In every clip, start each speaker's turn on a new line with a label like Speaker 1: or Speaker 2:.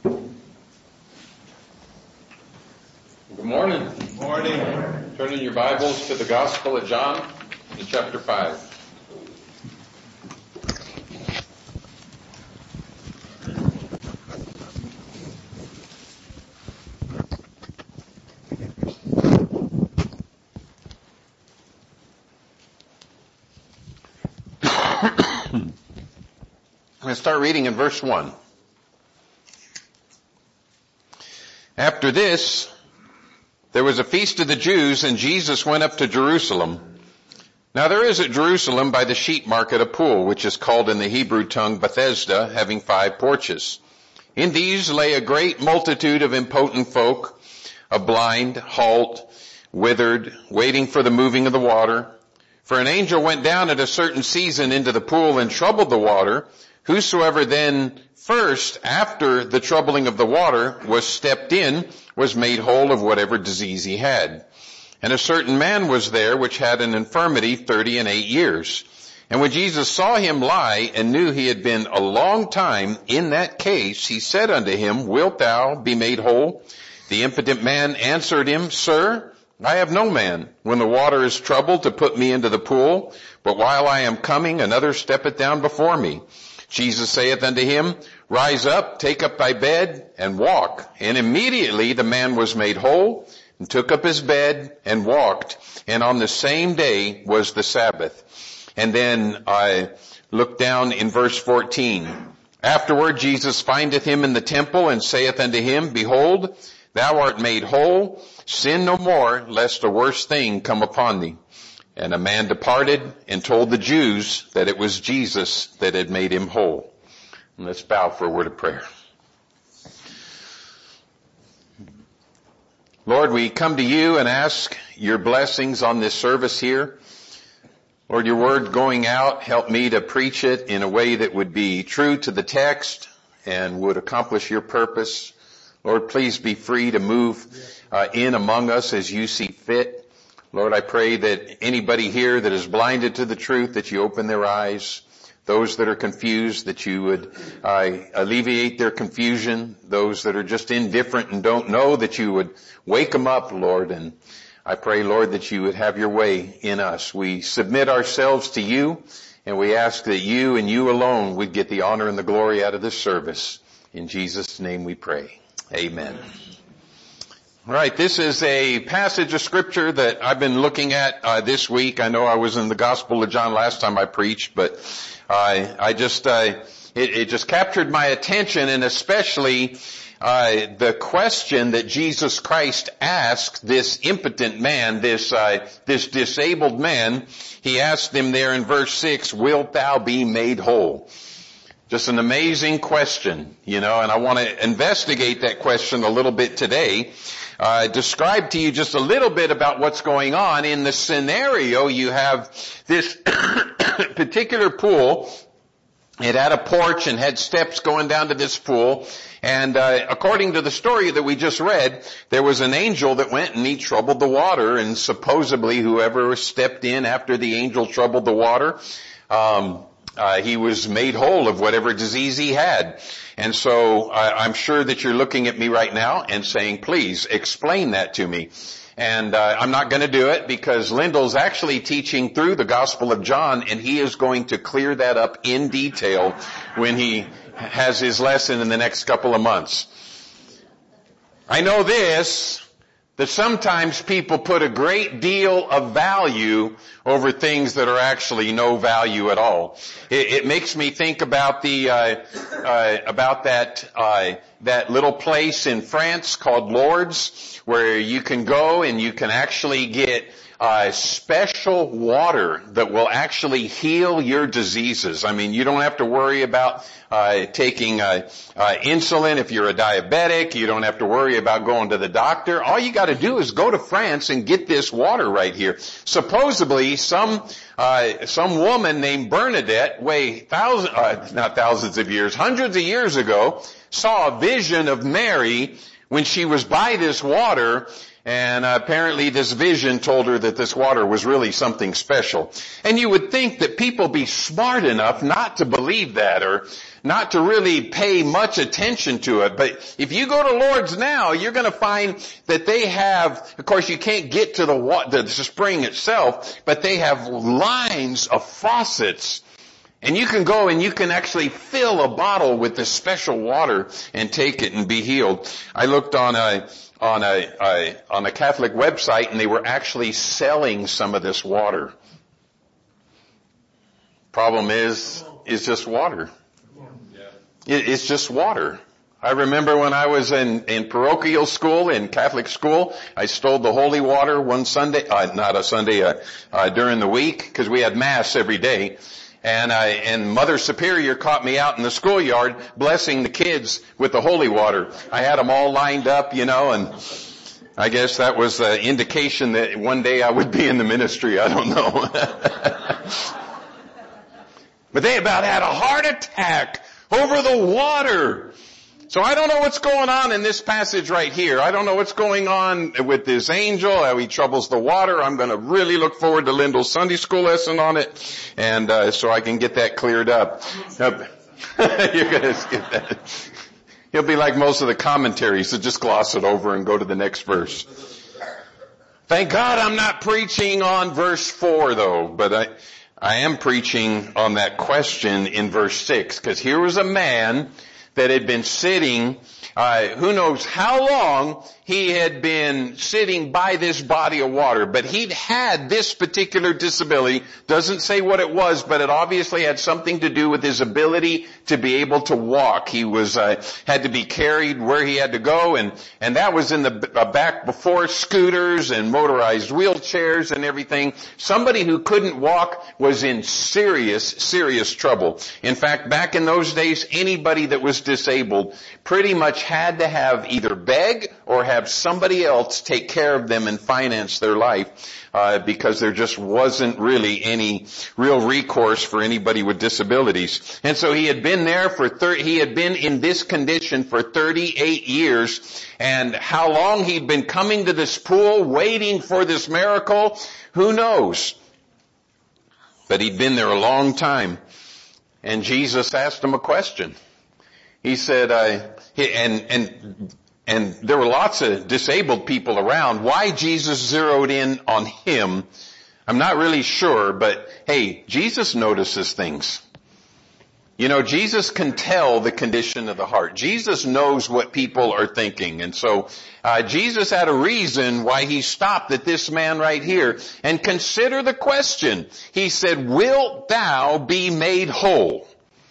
Speaker 1: Good morning.
Speaker 2: Good morning.
Speaker 1: Turn in your Bibles to the Gospel of John in chapter 5. I'm going to start reading in verse 1. After this, there was a feast of the Jews, and Jesus went up to Jerusalem. Now there is at Jerusalem by the sheep market a pool, which is called in the Hebrew tongue Bethesda, having 5 porches. In these lay a great multitude of impotent folk, of blind, halt, withered, waiting for the moving of the water. For an angel went down at a certain season into the pool and troubled the water. Whosoever then first, after the troubling of the water, was stepped in, was made whole of whatever disease he had. And a certain man was there which had an infirmity 38 years. And when Jesus saw him lie, and knew he had been a long time in that case, he said unto him, Wilt thou be made whole? The impotent man answered him, Sir, I have no man, when the water is troubled, to put me into the pool. But while I am coming, another steppeth down before me. Jesus saith unto him, Rise up, take up thy bed, and walk. And immediately the man was made whole, and took up his bed, and walked. And on the same day was the Sabbath. And then I look down in verse 14. Afterward Jesus findeth him in the temple, and saith unto him, Behold, thou art made whole. Sin no more, lest a worse thing come upon thee. And a man departed and told the Jews that it was Jesus that had made him whole. And let's bow for a word of prayer. Lord, we come to you and ask your blessings on this service here. Lord, your word going out, help me to preach it in a way that would be true to the text and would accomplish your purpose. Lord, please be free to move in among us as you see fit. Lord, I pray that anybody here that is blinded to the truth, that you open their eyes. Those that are confused, that you would alleviate their confusion. Those that are just indifferent and don't know, that you would wake them up, Lord. And I pray, Lord, that you would have your way in us. We submit ourselves to you, and we ask that you and you alone would get the honor and the glory out of this service. In Jesus' name we pray. Amen. All right, this is a passage of scripture that I've been looking at this week. I know I was in the Gospel of John last time I preached, but it just captured my attention, and especially the question that Jesus Christ asked this impotent man, this disabled man. He asked him there in verse 6, Wilt thou be made whole? Just an amazing question, and I want to investigate that question a little bit today. Describe to you just a little bit about what's going on. In the scenario, you have this particular pool. It had a porch and had steps going down to this pool. And according to the story that we just read, there was an angel that went and he troubled the water. And supposedly whoever stepped in after the angel troubled the water, he was made whole of whatever disease he had. And so I'm sure that you're looking at me right now and saying, please explain that to me. And I'm not going to do it because Lyndall's actually teaching through the Gospel of John, and he is going to clear that up in detail when he has his lesson in the next couple of months. I know this, that sometimes people put a great deal of value over things that are actually no value at all. It makes me think about that little place in France called Lourdes, where you can go and you can actually get special water that will actually heal your diseases. I mean, you don't have to worry about taking insulin if you're a diabetic. You don't have to worry about going to the doctor. All you got to do is go to France and get this water right here. Supposedly, some woman named Bernadette, hundreds of years ago, saw a vision of Mary when she was by this water, And apparently this vision told her that this water was really something special. And you would think that people be smart enough not to believe that or not to really pay much attention to it. But if you go to Lourdes now, you're going to find that they have, of course you can't get to the spring itself, but they have lines of faucets. And you can go and you can actually fill a bottle with this special water and take it and be healed. I looked on a Catholic website and they were actually selling some of this water. Problem is just water. It's just water. I remember when I was in parochial school, in Catholic school, I stole the holy water one Sunday, during the week, because we had Mass every day. And Mother Superior caught me out in the schoolyard blessing the kids with the holy water. I had them all lined up, and I guess that was the indication that one day I would be in the ministry. I don't know. But they about had a heart attack over the water. So I don't know what's going on in this passage right here. I don't know what's going on with this angel, how he troubles the water. I'm going to really look forward to Lyndall's Sunday school lesson on it, and so I can get that cleared up. You're going to skip that. He'll be like most of the commentaries, so just gloss it over and go to the next verse. Thank God I'm not preaching on verse 4 though, but I am preaching on that question in verse 6, because here was a man that had been sitting, who knows how long he had been sitting by this body of water, but he'd had this particular disability. Doesn't say what it was, but it obviously had something to do with his ability to be able to walk. He was, had to be carried where he had to go, and that was in the back before scooters and motorized wheelchairs and everything. Somebody who couldn't walk was in serious trouble. In fact, back in those days, anybody that was disabled pretty much had to have either beg or have somebody else take care of them and finance their life, because there just wasn't really any real recourse for anybody with disabilities. And so he had been there he had been in this condition for 38 years. And how long he'd been coming to this pool, waiting for this miracle, who knows? But he'd been there a long time. And Jesus asked him a question. He said, and there were lots of disabled people around. Why Jesus zeroed in on him, I'm not really sure, but hey, Jesus notices things. Jesus can tell the condition of the heart. Jesus knows what people are thinking. And so, Jesus had a reason why he stopped at this man right here. And consider the question. He said, wilt thou be made whole?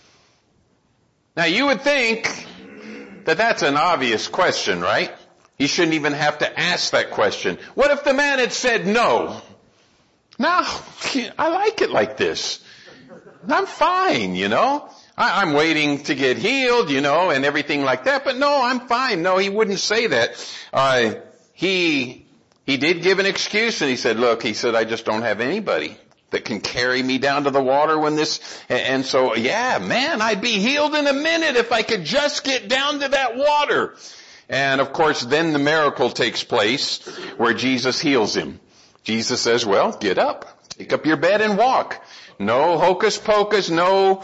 Speaker 1: Now you would think that that's an obvious question, right? He shouldn't even have to ask that question. What if the man had said no? No, I like it like this. I'm fine, I'm waiting to get healed, and everything like that. But no, I'm fine. No, he wouldn't say that. He did give an excuse, and he said, I just don't have anybody that can carry me down to the water when this, and so, yeah, man, I'd be healed in a minute if I could just get down to that water. And of course, then the miracle takes place where Jesus heals him. Jesus says, well, get up, take up your bed and walk. No hocus pocus, no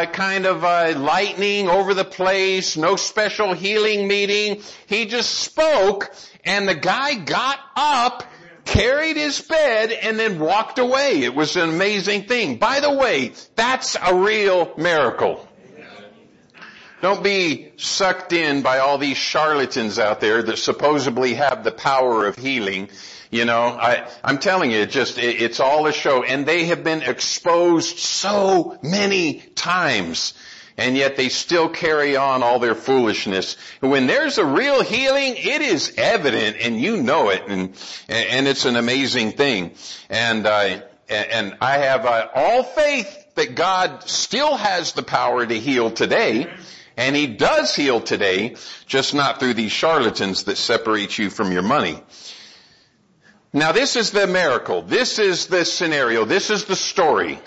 Speaker 1: lightning over the place, no special healing meeting. He just spoke, and the guy got up, carried his bed, and then walked away. It was an amazing thing. By the way, that's a real miracle. Don't be sucked in by all these charlatans out there that supposedly have the power of healing. I'm telling you, it's all a show. And they have been exposed so many times. And yet they still carry on all their foolishness. When there's a real healing, it is evident, and you know it, and it's an amazing thing. And I have all faith that God still has the power to heal today, and He does heal today, just not through these charlatans that separate you from your money. Now this is the miracle. This is the scenario. This is the story.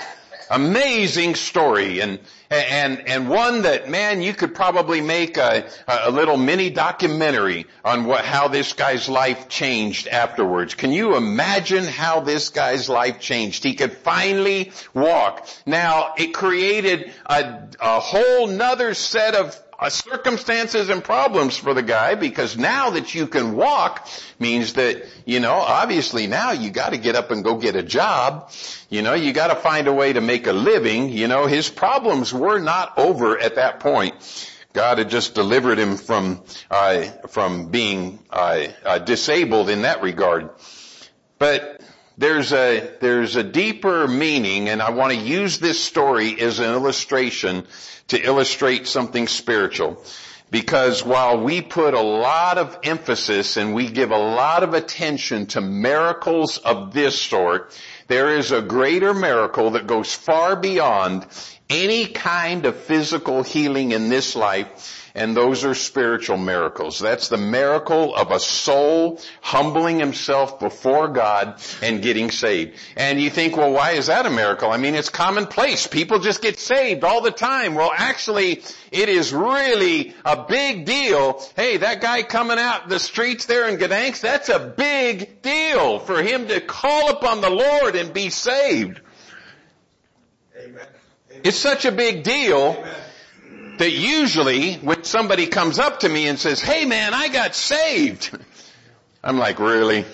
Speaker 1: Amazing story, and one that, man, you could probably make a little mini documentary on how this guy's life changed afterwards. Can you imagine how this guy's life changed? He could finally walk. Now, it created a whole nother set of circumstances and problems for the guy, because now that you can walk means that, obviously now you got to get up and go get a job. You got to find a way to make a living. His problems were not over at that point. God had just delivered him from being disabled in that regard. But there's a deeper meaning, and I want to use this story as an illustration to illustrate something spiritual. Because while we put a lot of emphasis and we give a lot of attention to miracles of this sort, there is a greater miracle that goes far beyond any kind of physical healing in this life, and those are spiritual miracles. That's the miracle of a soul humbling himself before God and getting saved. And you think, well, why is that a miracle? I mean, it's commonplace. People just get saved all the time. Well, actually, it is really a big deal. Hey, that guy coming out the streets there in Gdansk, that's a big deal for him to call upon the Lord and be saved. Amen. It's such a big deal. Amen. That usually when somebody comes up to me and says, hey man, I got saved, I'm like, really?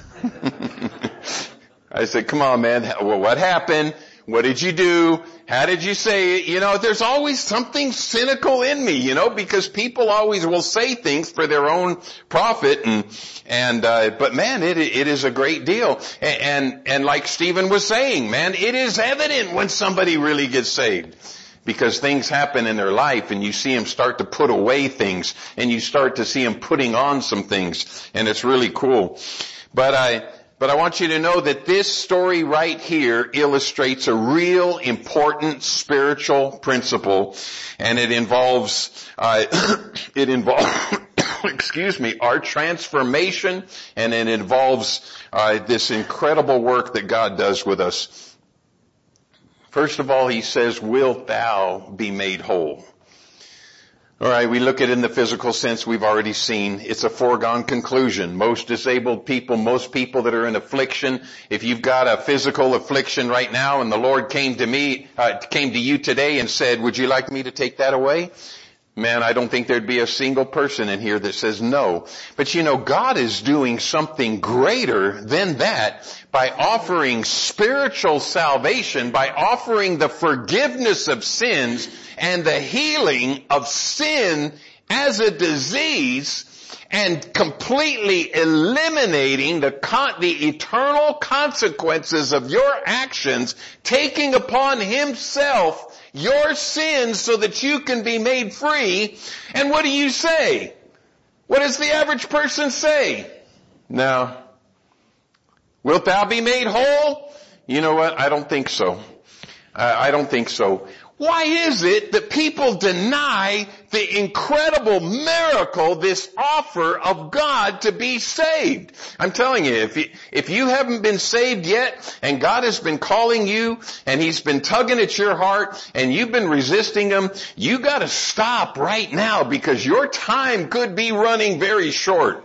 Speaker 1: I said, come on man, well, what happened? What did you do? How did you say it? There's always something cynical in me, because people always will say things for their own profit, but man, it is a great deal. And like Stephen was saying, man, it is evident when somebody really gets saved. Because things happen in their life and you see them start to put away things and you start to see them putting on some things, and it's really cool. But I want you to know that this story right here illustrates a real important spiritual principle, and it involves excuse me, our transformation, and it involves this incredible work that God does with us. First of all, he says, wilt thou be made whole? All right, we look at it in the physical sense we've already seen. It's a foregone conclusion. Most disabled people, most people that are in affliction, if you've got a physical affliction right now and the Lord came to you today and said, would you like me to take that away? Man, I don't think there'd be a single person in here that says no. But God is doing something greater than that by offering spiritual salvation, by offering the forgiveness of sins and the healing of sin as a disease, and completely eliminating the eternal consequences of your actions, taking upon himself your sins so that you can be made free. And what do you say? What does the average person say? No. Wilt thou be made whole? You know what? I don't think so. I don't think so. Why is it that people deny the incredible miracle, this offer of God to be saved? I'm telling you, if you haven't been saved yet, and God has been calling you, and He's been tugging at your heart, and you've been resisting Him, you gotta stop right now, because your time could be running very short.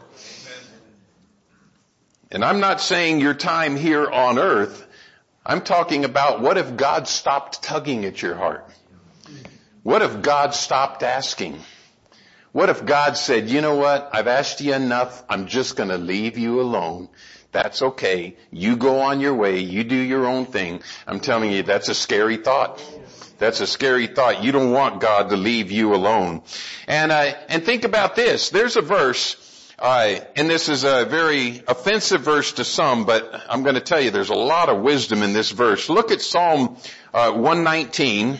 Speaker 1: And I'm not saying your time here on earth. I'm talking about, what if God stopped tugging at your heart? What if God stopped asking? What if God said, you know what? I've asked you enough. I'm just going to leave you alone. That's okay. You go on your way. You do your own thing. I'm telling you, that's a scary thought. That's a scary thought. You don't want God to leave you alone. And think about this. There's a verse, and this is a very offensive verse to some, but I'm going to tell you there's a lot of wisdom in this verse. Look at Psalm 119.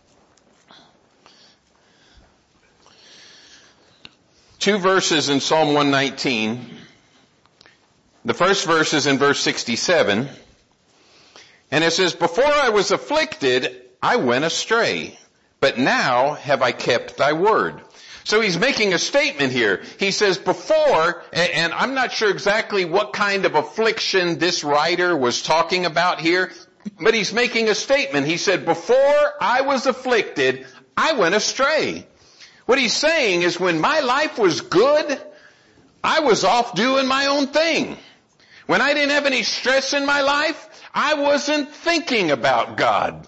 Speaker 1: Two verses in Psalm 119. The first verse is in verse 67. And it says, before I was afflicted, I went astray, but now have I kept thy word. So he's making a statement here. He says before, and I'm not sure exactly what kind of affliction this writer was talking about here. But he's making a statement. He said, before I was afflicted, I went astray. What he's saying is when my life was good, I was off doing my own thing. When I didn't have any stress in my life, I wasn't thinking about God.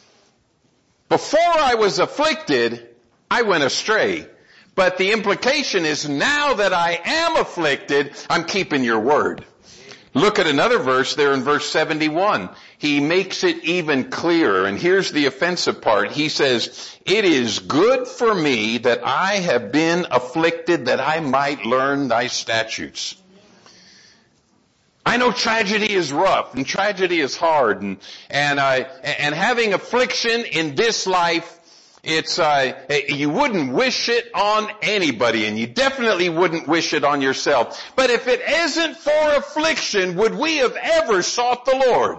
Speaker 1: Before I was afflicted, I went astray. But the implication is now that I am afflicted, I'm keeping your word. Look at another verse there in verse 71. He makes it even clearer. And here's the offensive part. He says, it is good for me that I have been afflicted that I might learn thy statutes. I know tragedy is rough and tragedy is hard and having affliction in this life, it's, you wouldn't wish it on anybody, and you definitely wouldn't wish it on yourself. But if it isn't for affliction, would we have ever sought the Lord?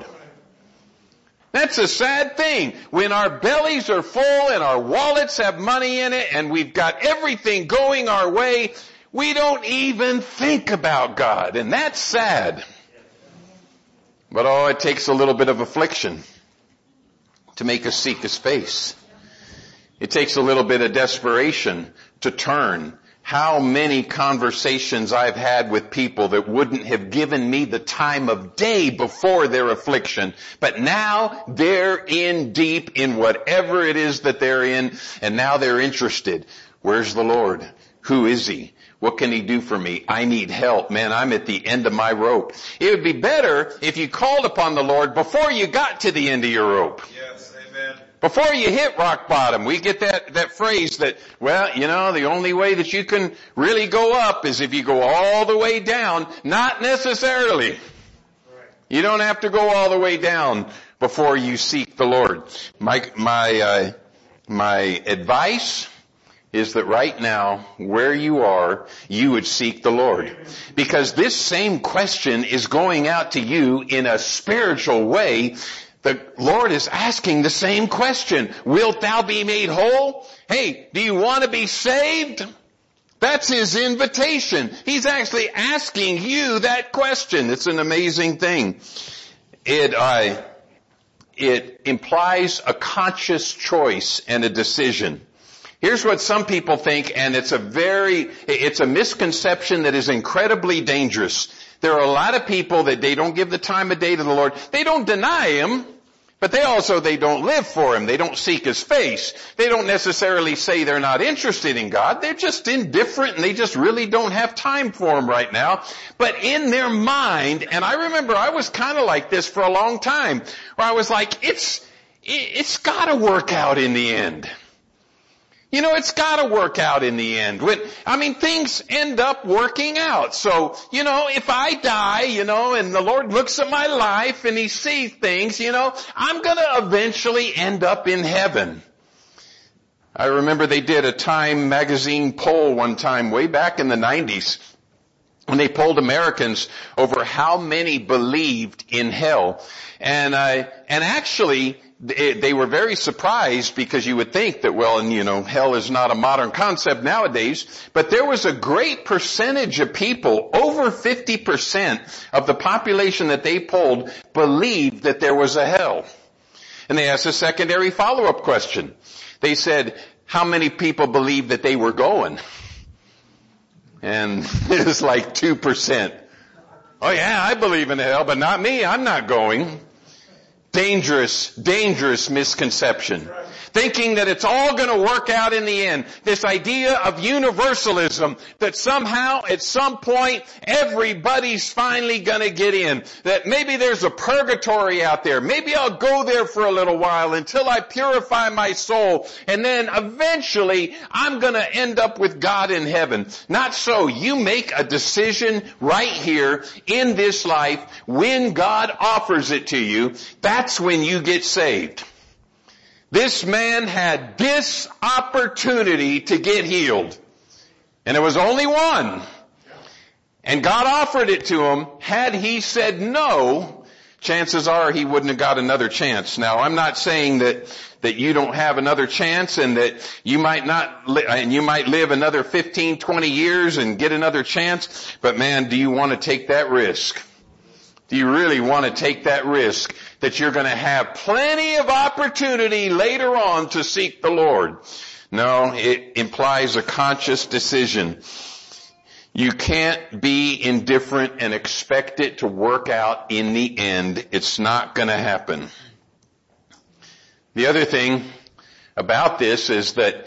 Speaker 1: That's a sad thing. When our bellies are full and our wallets have money in it and we've got everything going our way, we don't even think about God, and that's sad. But it takes a little bit of affliction to make us seek His face. It takes a little bit of desperation to turn. How many conversations I've had with people that wouldn't have given me the time of day before their affliction, but now they're in deep in whatever it is that they're in, and now they're interested. Where's the Lord? Who is He? What can He do for me? I need help. Man, I'm at the end of my rope. It would be better if you called upon the Lord before you got to the end of your rope.
Speaker 2: Yes, amen.
Speaker 1: Before you hit rock bottom. We get that phrase that, the only way that you can really go up is if you go all the way down. Not necessarily.
Speaker 2: Right.
Speaker 1: You don't have to go all the way down before you seek the Lord. My advice is that right now, where you are, you would seek the Lord. Because this same question is going out to you in a spiritual way. The Lord is asking the same question. Wilt thou be made whole? Hey, do you want to be saved? That's His invitation. He's actually asking you that question. It's an amazing thing. It implies a conscious choice and a decision. Here's what some people think, and it's a misconception that is incredibly dangerous. There are a lot of people that they don't give the time of day to the Lord. They don't deny Him, but they don't live for Him. They don't seek His face. They don't necessarily say they're not interested in God. They're just indifferent and they just really don't have time for Him right now. But in their mind, and I remember I was kind of like this for a long time, where I was like, it's gotta work out in the end. It's gotta work out in the end. Things end up working out. So, if I die, and the Lord looks at my life and He sees things, I'm gonna eventually end up in heaven. I remember they did a Time magazine poll one time way back in the 90s. When they polled Americans over how many believed in hell. And actually, they were very surprised because you would think that, hell is not a modern concept nowadays, but there was a great percentage of people, over 50% of the population that they polled, believed that there was a hell. And they asked a secondary follow-up question. They said, how many people believed that they were going? And it was like 2%. Oh yeah, I believe in hell, but not me. I'm not going. Dangerous misconception. Thinking that it's all going to work out in the end. This idea of universalism, that somehow at some point everybody's finally going to get in. That maybe there's a purgatory out there. Maybe I'll go there for a little while until I purify my soul. And then eventually I'm going to end up with God in heaven. Not so. You make a decision right here in this life when God offers it to you. That's when you get saved. This man had this opportunity to get healed. And it was only one. And God offered it to him. Had he said no, chances are he wouldn't have got another chance. Now, I'm not saying that you don't have another chance and that you might live another 15, 20 years and get another chance. But man, do you want to take that risk? Do you really want to take that risk that you're going to have plenty of opportunity later on to seek the Lord. No, it implies a conscious decision. You can't be indifferent and expect it to work out in the end. It's not going to happen. The other thing about this is that,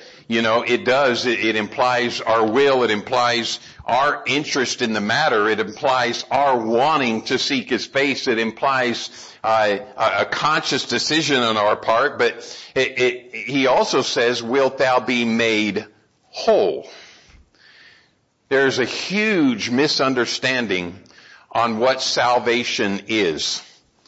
Speaker 1: it implies our will, it implies our interest in the matter, it implies our wanting to seek His face, it implies a conscious decision on our part, but He also says, wilt thou be made whole? There's a huge misunderstanding on what salvation is.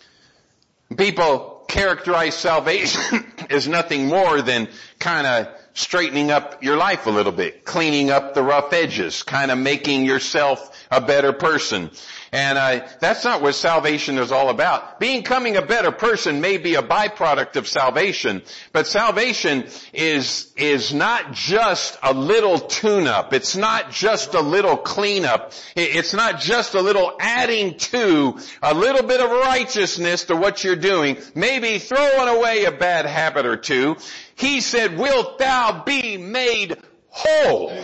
Speaker 1: People characterize salvation as nothing more than kind of straightening up your life a little bit, cleaning up the rough edges, kind of making yourself a better person. And that's not what salvation is all about. Becoming a better person may be a byproduct of salvation, but salvation is not just a little tune-up. It's not just a little cleanup. It's not just a little adding to a little bit of righteousness to what you're doing, maybe throwing away a bad habit or two. He said, wilt thou be made whole?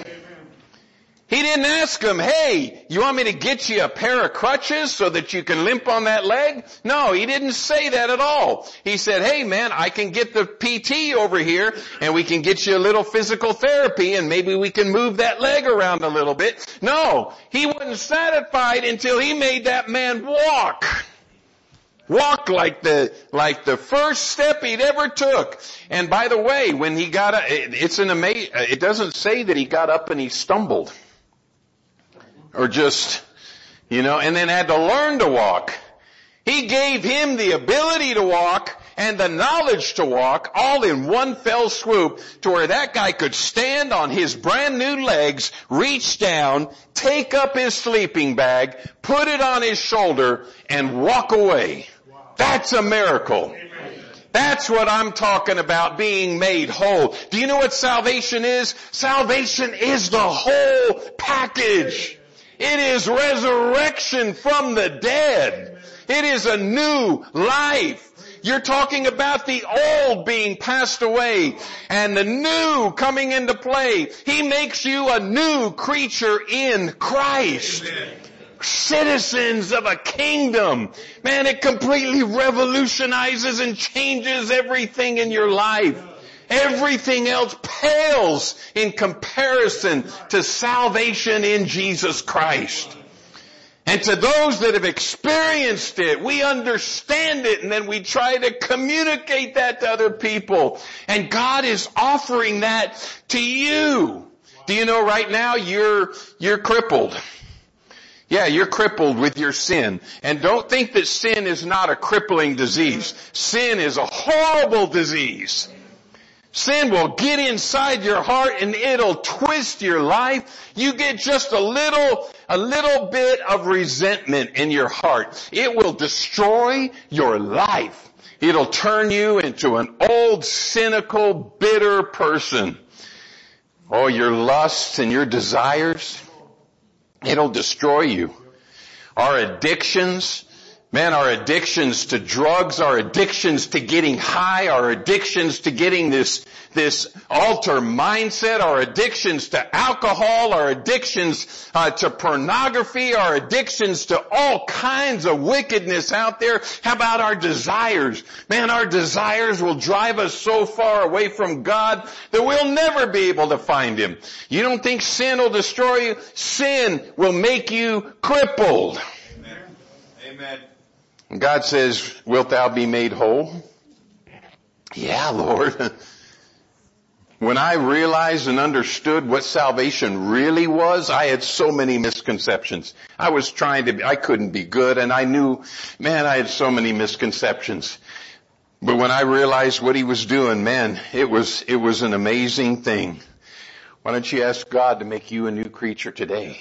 Speaker 1: He didn't ask him, hey, you want me to get you a pair of crutches so that you can limp on that leg? No, he didn't say that at all. He said, hey man, I can get the PT over here and we can get you a little physical therapy and maybe we can move that leg around a little bit. No, he wasn't satisfied until he made that man walk. Walk like the first step he'd ever took. And by the way, when he got up, it doesn't say that he got up and he stumbled. Or just, and then had to learn to walk. He gave him the ability to walk and the knowledge to walk all in one fell swoop to where that guy could stand on his brand new legs, reach down, take up his sleeping bag, put it on his shoulder, and walk away. That's a miracle. That's what I'm talking about, being made whole. Do you know what salvation is? Salvation is the whole package. It is resurrection from the dead. It is a new life. You're talking about the old being passed away and the new coming into play. He makes you a new creature in Christ. Amen. Citizens of a kingdom. Man, it completely revolutionizes and changes everything in your life. Everything else pales in comparison to salvation in Jesus Christ. And to those that have experienced it, we understand it and then we try to communicate that to other people. And God is offering that to you. Do you know right now you're crippled? Yeah, you're crippled with your sin. And don't think that sin is not a crippling disease. Sin is a horrible disease. Sin will get inside your heart and it'll twist your life. You get just a little bit of resentment in your heart. It will destroy your life. It'll turn you into an old, cynical, bitter person. Oh, your lusts and your desires, it'll destroy you. Our addictions, man, our addictions to drugs, our addictions to getting high, our addictions to getting this altar mindset, our addictions to alcohol, our addictions to pornography, our addictions to all kinds of wickedness out there. How about our desires? Man, our desires will drive us so far away from God that we'll never be able to find Him. You don't think sin will destroy you? Sin will make you crippled. Amen. Amen. God says, wilt thou be made whole? Yeah, Lord. When I realized and understood what salvation really was, I had so many misconceptions. I couldn't be good, and I knew, man, I had so many misconceptions. But when I realized what He was doing, man, it was an amazing thing. Why don't you ask God to make you a new creature today?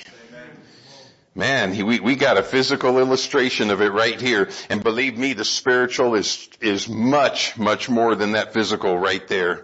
Speaker 1: Man, we got a physical illustration of it right here. And believe me, the spiritual is much, much more than that physical right there.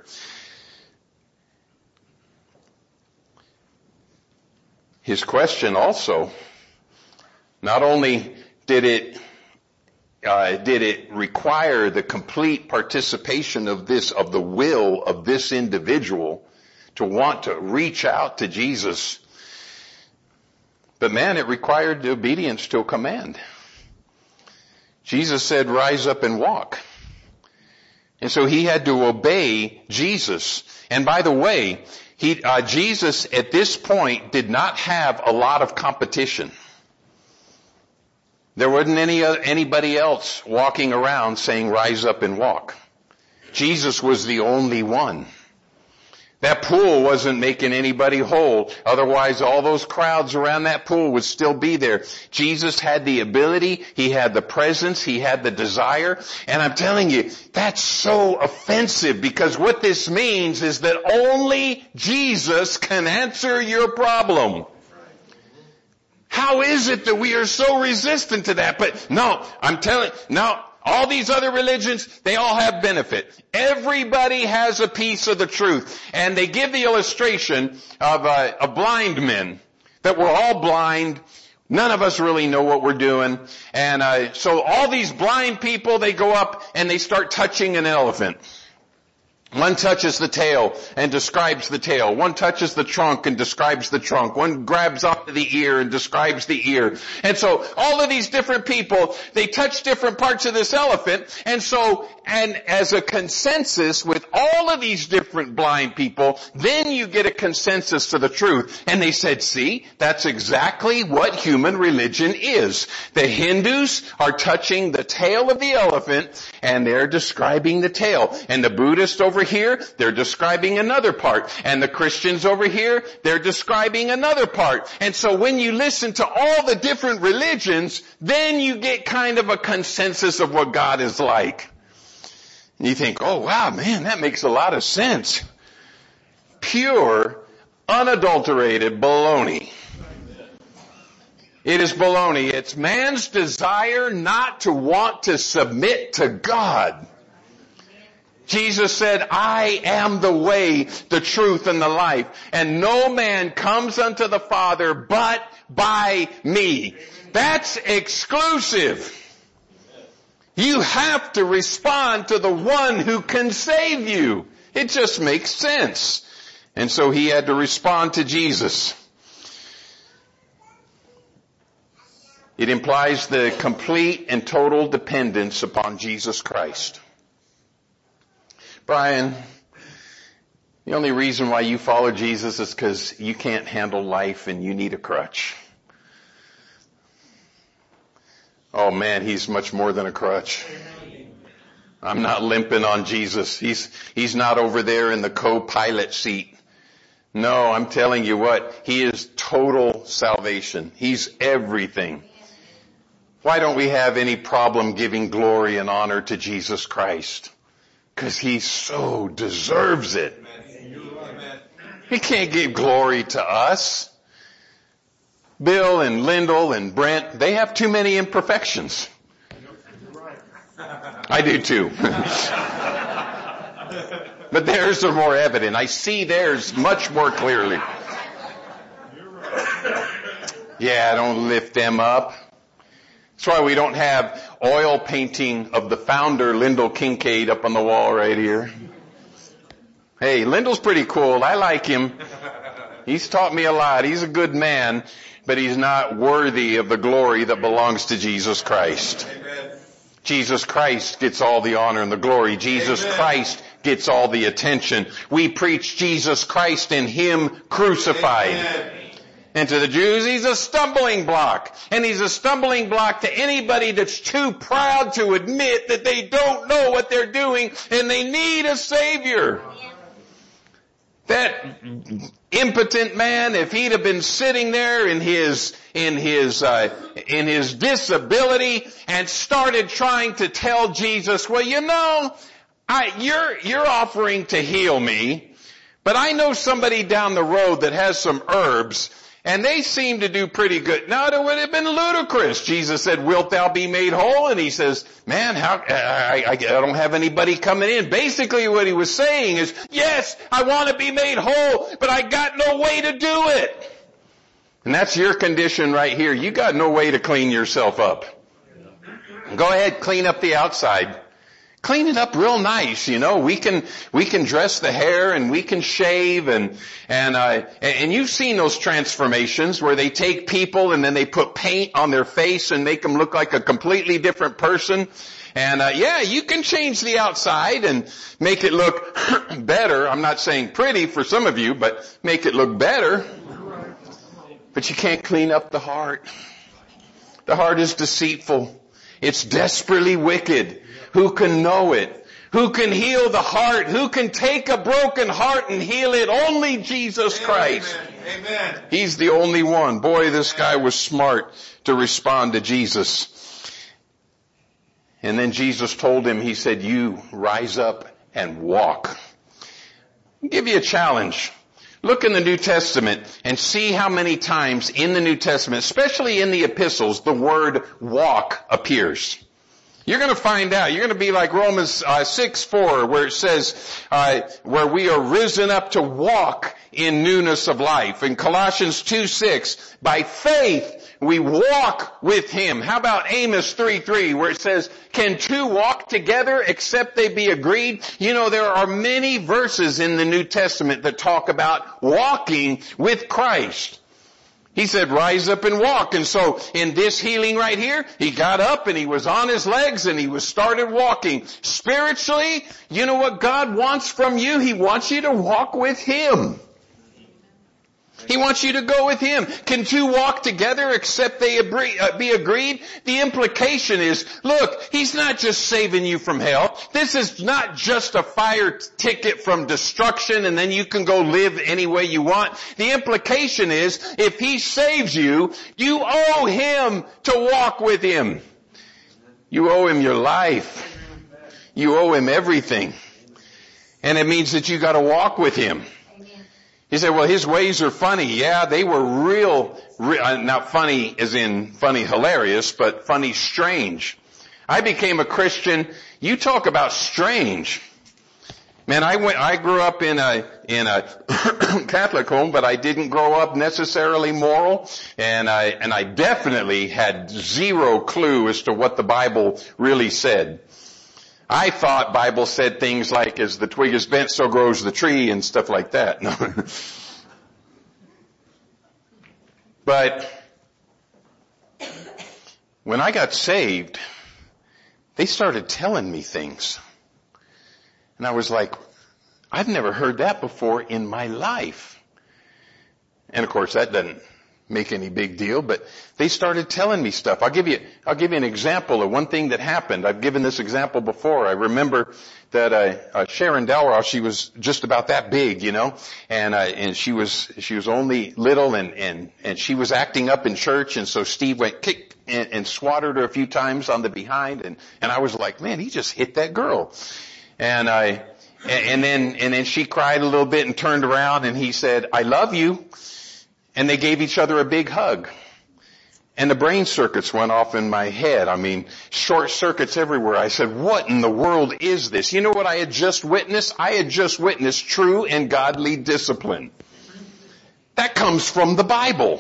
Speaker 1: His question also, not only did it did it require the complete participation of the will of this individual to want to reach out to Jesus. But man, it required the obedience to a command. Jesus said, rise up and walk. And so he had to obey Jesus. And by the way, Jesus at this point did not have a lot of competition. There wasn't anybody else walking around saying, rise up and walk. Jesus was the only one. That pool wasn't making anybody whole. Otherwise, all those crowds around that pool would still be there. Jesus had the ability, he had the presence, he had the desire. And I'm telling you, that's so offensive, because what this means is that only Jesus can answer your problem. How is it that we are so resistant to that? But no, I'm telling you, no. All these other religions, they all have benefit. Everybody has a piece of the truth. And they give the illustration of a blind men, that we're all blind. None of us really know what we're doing. And so all these blind people, they go up and they start touching an elephant. One touches the tail and describes the tail. One touches the trunk and describes the trunk. One grabs onto the ear and describes the ear. And so all of these different people, they touch different parts of this elephant. And as a consensus with all of these different blind people, then you get a consensus to the truth. And they said, see, that's exactly what human religion is. The Hindus are touching the tail of the elephant and they're describing the tail. And the Buddhists over here, they're describing another part. And the Christians over here, they're describing another part. And so when you listen to all the different religions, then you get kind of a consensus of what God is like. And you think, oh wow, man, that makes a lot of sense. Pure, unadulterated baloney. It is baloney. It's man's desire not to want to submit to God. Jesus said, I am the way, the truth, and the life. And no man comes unto the Father but by me. That's exclusive. You have to respond to the one who can save you. It just makes sense. And so he had to respond to Jesus. It implies the complete and total dependence upon Jesus Christ. Brian, the only reason why you follow Jesus is because you can't handle life and you need a crutch. Oh man, he's much more than a crutch. I'm not limping on Jesus. He's not over there in the co-pilot seat. No, I'm telling you what, he is total salvation. He's everything. Why don't we have any problem giving glory and honor to Jesus Christ? Because he so deserves it. He can't give glory to us. Bill and Lyndall and Brent, they have too many imperfections. I do too. But theirs are more evident. I see theirs much more clearly. Yeah, don't lift them up. That's why we don't have oil painting of the founder, Lyndall Kincaid, up on the wall right here. Hey, Lyndall's pretty cool. I like him. He's taught me a lot. He's a good man, but he's not worthy of the glory that belongs to Jesus Christ. Amen. Jesus Christ gets all the honor and the glory. Jesus Amen. Christ gets all the attention. We preach Jesus Christ and him crucified. Amen. And to the Jews, he's a stumbling block. And he's a stumbling block to anybody that's too proud to admit that they don't know what they're doing and they need a Savior. That impotent man, if he'd have been sitting there in his disability and started trying to tell Jesus, well, you know, you're offering to heal me, but I know somebody down the road that has some herbs, and they seem to do pretty good. Now, it would have been ludicrous. Jesus said, wilt thou be made whole? And he says, man, I don't have anybody coming in. Basically what he was saying is, yes, I want to be made whole, but I got no way to do it. And that's your condition right here. You got no way to clean yourself up. Go ahead, clean up the outside. Clean it up real nice, you know. We can dress the hair and we can shave and you've seen those transformations where they take people and then they put paint on their face and make them look like a completely different person. And yeah, you can change the outside and make it look better. I'm not saying pretty for some of you, but make it look better. But you can't clean up the heart. The heart is deceitful. It's desperately wicked. Who can know it? Who can heal the heart? Who can take a broken heart and heal it? Only Jesus Christ.
Speaker 2: Amen.
Speaker 1: He's the only one. Boy, this guy was smart to respond to Jesus. And then Jesus told him, he said, you rise up and walk. I'll give you a challenge. Look in the New Testament and see how many times in the New Testament, especially in the epistles, the word walk appears. You're going to find out. You're going to be like Romans 6:4, where it says, where we are risen up to walk in newness of life. In Colossians 2:6, by faith we walk with Him. How about Amos 3:3, where it says, can two walk together except they be agreed? You know, there are many verses in the New Testament that talk about walking with Christ. He said, rise up and walk. And so in this healing right here, he got up and he was on his legs and he started walking. Spiritually, you know what God wants from you? He wants you to walk with Him. He wants you to go with Him. Can two walk together except they be agreed? The implication is, look, He's not just saving you from hell. This is not just a fire ticket from destruction and then you can go live any way you want. The implication is, if He saves you, you owe Him to walk with Him. You owe Him your life. You owe Him everything. And it means that you got to walk with Him. He said, well, His ways are funny. Yeah, they were real, not funny as in funny hilarious, but funny strange. I became a Christian. You talk about strange. Man, I grew up in a Catholic home, but I didn't grow up necessarily moral. And I definitely had zero clue as to what the Bible really said. I thought Bible said things like, as the twig is bent, so grows the tree and stuff like that. No. But when I got saved, they started telling me things. And I was like, I've never heard that before in my life. And of course that doesn't make any big deal, but they started telling me stuff. I'll give you an example of one thing that happened. I've given this example before. I remember that Sharon Dalrymple, she was just about that big, you know, and she was only little and she was acting up in church, and so Steve went kick and swatted her a few times on the behind, and I was like, man, he just hit that girl. And then she cried a little bit and turned around and he said, I love you. And they gave each other a big hug. And the brain circuits went off in my head. I mean, short circuits everywhere. I said, what in the world is this? You know what I had just witnessed? I had just witnessed true and godly discipline. That comes from the Bible.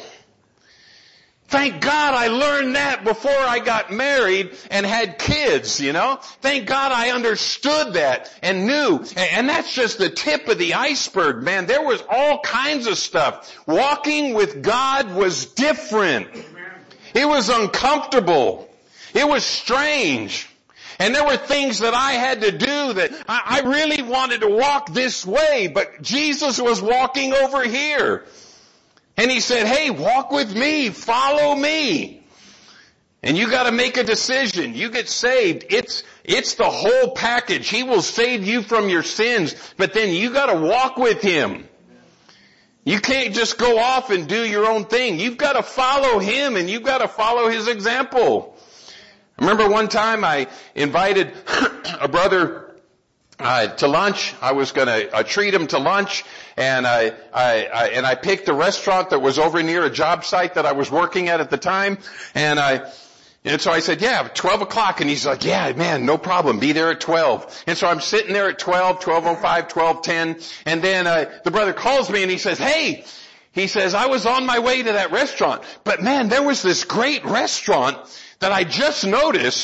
Speaker 1: Thank God I learned that before I got married and had kids, you know. Thank God I understood that and knew. And that's just the tip of the iceberg, man. There was all kinds of stuff. Walking with God was different. It was uncomfortable. It was strange. And there were things that I had to do that I really wanted to walk this way, but Jesus was walking over here. And He said, hey, walk with me, follow me. And you gotta make a decision. You get saved. It's the whole package. He will save you from your sins, but then you gotta walk with Him. You can't just go off and do your own thing. You've gotta follow Him and you've gotta follow His example. I remember one time I invited a brother to lunch. I was gonna treat him to lunch, and I picked a restaurant that was over near a job site that I was working at the time, and so I said, yeah, 12 o'clock, and he's like, yeah, man, no problem, be there at 12. And so I'm sitting there at 12, 12:05, 12:10, and then the brother calls me and he says, hey, he says, I was on my way to that restaurant, but man, there was this great restaurant that I just noticed,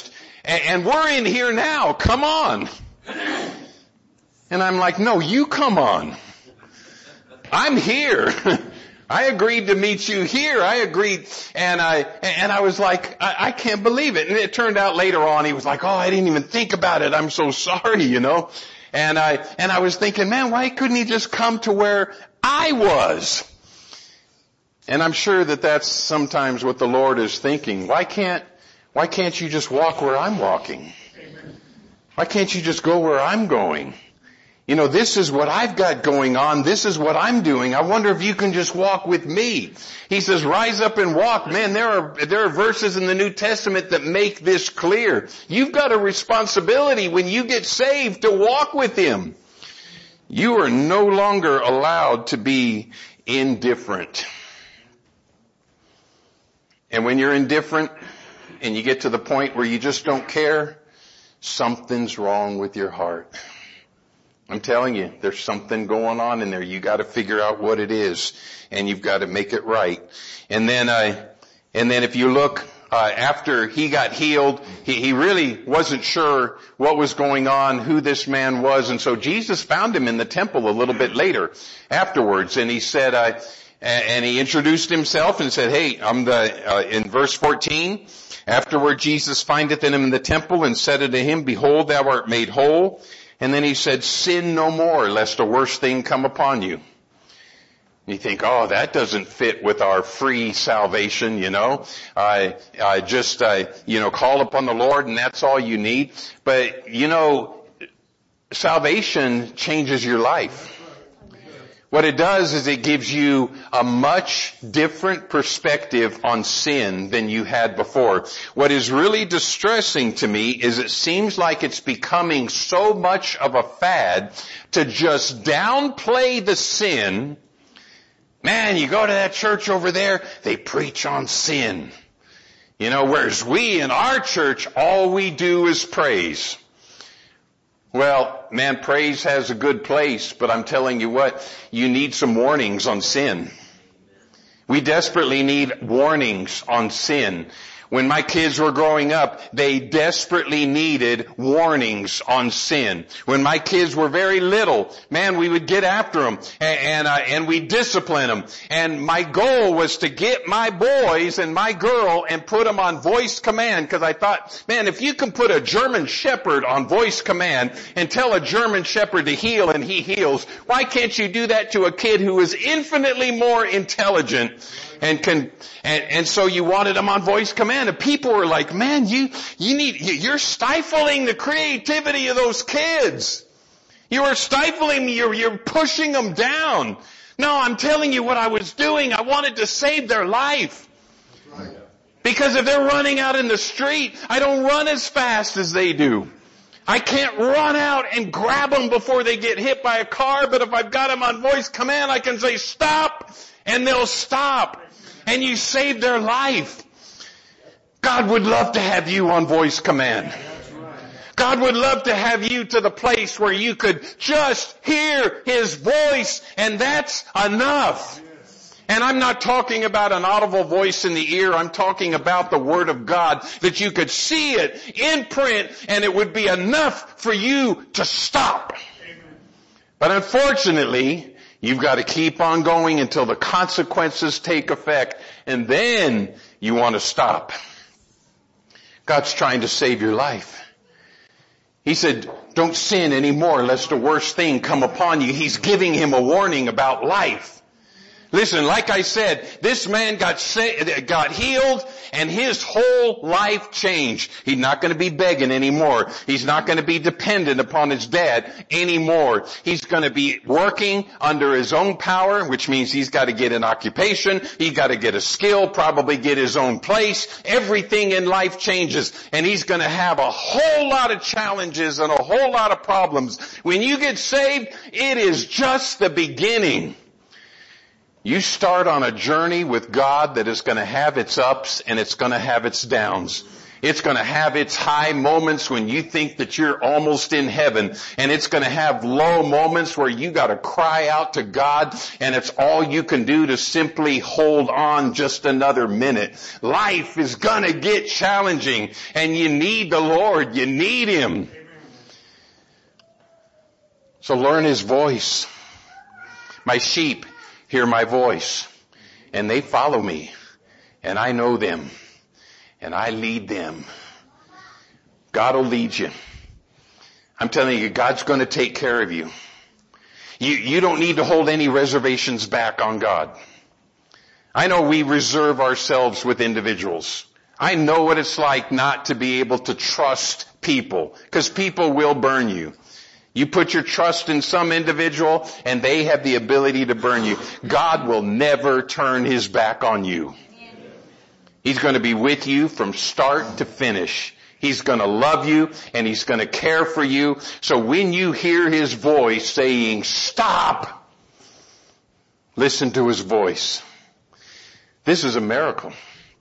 Speaker 1: And we're in here now. Come on. And I'm like, no, you come on. I'm here. I agreed to meet you here. I agreed. And I was like, I can't believe it. And it turned out later on, he was like, oh, I didn't even think about it. I'm so sorry, you know. And I was thinking, man, why couldn't he just come to where I was? And I'm sure that that's sometimes what the Lord is thinking. Why can't you just walk where I'm walking? Why can't you just go where I'm going? You know, this is what I've got going on. This is what I'm doing. I wonder if you can just walk with me. He says, rise up and walk. Man, there are verses in the New Testament that make this clear. You've got a responsibility when you get saved to walk with Him. You are no longer allowed to be indifferent. And when you're indifferent and you get to the point where you just don't care, something's wrong with your heart. I'm telling you, there's something going on in there. You got to figure out what it is, and you've got to make it right. And then if you look after he got healed, he really wasn't sure what was going on, who this man was, and so Jesus found him in the temple a little bit later afterwards, and he said, and he introduced himself and said, "Hey, I'm in verse 14." Afterward, Jesus findeth him in the temple and said unto him, "Behold, thou art made whole." And then he said, sin no more, lest a worse thing come upon you. You think, oh, that doesn't fit with our free salvation, you know. Just call upon the Lord and that's all you need. But, you know, salvation changes your life. What it does is it gives you a much different perspective on sin than you had before. What is really distressing to me is it seems like it's becoming so much of a fad to just downplay the sin. Man, you go to that church over there, they preach on sin. You know, whereas we in our church, all we do is praise. Well, man, praise has a good place, but I'm telling you what, you need some warnings on sin. We desperately need warnings on sin. When my kids were growing up, they desperately needed warnings on sin. When my kids were very little, man, we would get after them and we discipline them. And my goal was to get my boys and my girl and put them on voice command, because I thought, man, if you can put a German Shepherd on voice command and tell a German Shepherd to heal and he heals, why can't you do that to a kid who is infinitely more intelligent and so you wanted them on voice command? And people were like, man, you're stifling the creativity of those kids. You are stifling, you're pushing them down. No, I'm telling you what I was doing. I wanted to save their life. Because if they're running out in the street, I don't run as fast as they do. I can't run out and grab them before they get hit by a car, but if I've got them on voice command, I can say stop, and they'll stop. And you save their life. God would love to have you on voice command. God would love to have you to the place where you could just hear His voice, and that's enough. And I'm not talking about an audible voice in the ear. I'm talking about the Word of God, that you could see it in print and it would be enough for you to stop. But unfortunately, you've got to keep on going until the consequences take effect, and then you want to stop. God's trying to save your life. He said, don't sin anymore lest a worse thing come upon you. He's giving him a warning about life. Listen, like I said, this man got healed and his whole life changed. He's not going to be begging anymore. He's not going to be dependent upon his dad anymore. He's going to be working under his own power, which means he's got to get an occupation. He's got to get a skill, probably get his own place. Everything in life changes, and he's going to have a whole lot of challenges and a whole lot of problems. When you get saved, it is just the beginning. You start on a journey with God that is going to have its ups and it's going to have its downs. It's going to have its high moments when you think that you're almost in heaven. And it's going to have low moments where you got to cry out to God, and it's all you can do to simply hold on just another minute. Life is going to get challenging, and you need the Lord. You need Him. So learn His voice. My sheep hear my voice, and they follow me, and I know them. And I lead them. God will lead you. I'm telling you, God's going to take care of you. You don't need to hold any reservations back on God. I know we reserve ourselves with individuals. I know what it's like not to be able to trust people, because people will burn you. You put your trust in some individual and they have the ability to burn you. God will never turn His back on you. He's going to be with you from start to finish. He's going to love you and He's going to care for you. So when you hear His voice saying, stop, listen to His voice. This is a miracle.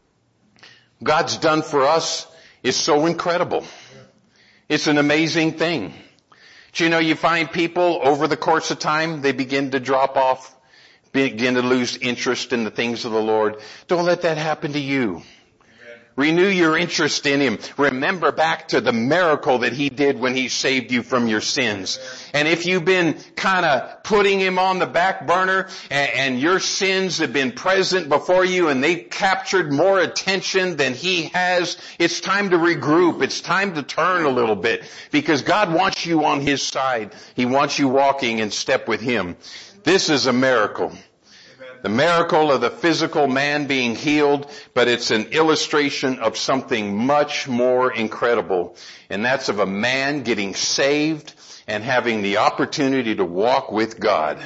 Speaker 1: God's done for us is so incredible. It's an amazing thing. Do you know, you find people over the course of time, they begin to drop off, begin to lose interest in the things of the Lord. Don't let that happen to you. Amen. Renew your interest in Him. Remember back to the miracle that He did when He saved you from your sins. And if you've been kind of putting Him on the back burner and your sins have been present before you and they've captured more attention than He has, it's time to regroup. It's time to turn a little bit, because God wants you on His side. He wants you walking in step with Him. This is a miracle. The miracle of the physical man being healed, but it's an illustration of something much more incredible. And that's of a man getting saved and having the opportunity to walk with God.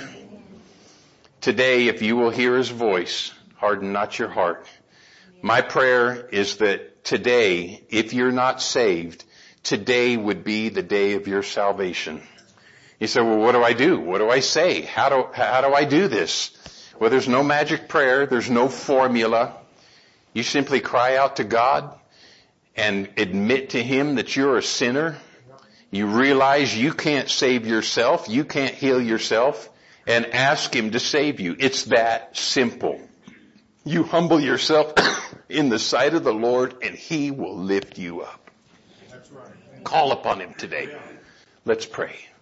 Speaker 1: Today, if you will hear His voice, harden not your heart. My prayer is that today, if you're not saved, today would be the day of your salvation. You say, well, what do I do? What do I say? How do I do this? Well, there's no magic prayer. There's no formula. You simply cry out to God and admit to Him that you're a sinner. You realize you can't save yourself. You can't heal yourself, and ask Him to save you. It's that simple. You humble yourself in the sight of the Lord and He will lift you up. That's right. Call upon Him today. Let's pray.